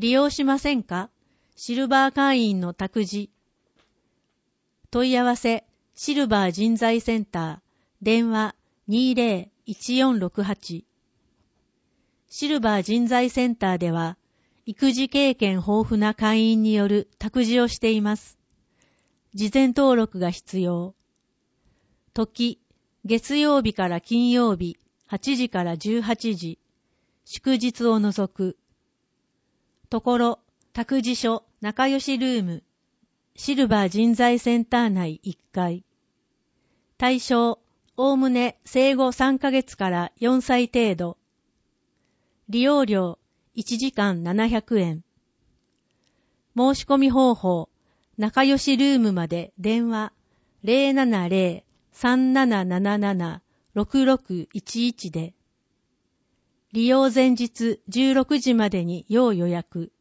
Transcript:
利用しませんか？シルバー会員の託児。問い合わせ、シルバー人材センター、電話 20-1468。シルバー人材センターでは、育児経験豊富な会員による託児をしています。事前登録が必要。時、月曜日から金曜日、8時から18時。祝日を除く。ところ、託児所、仲良しルーム。シルバー人材センター内1階。対象、おおむね生後3ヶ月から4歳程度。利用料、1時間700円。申し込み方法、仲良しルームまで電話 070-3777-6611 で。利用前日16時までに要予約。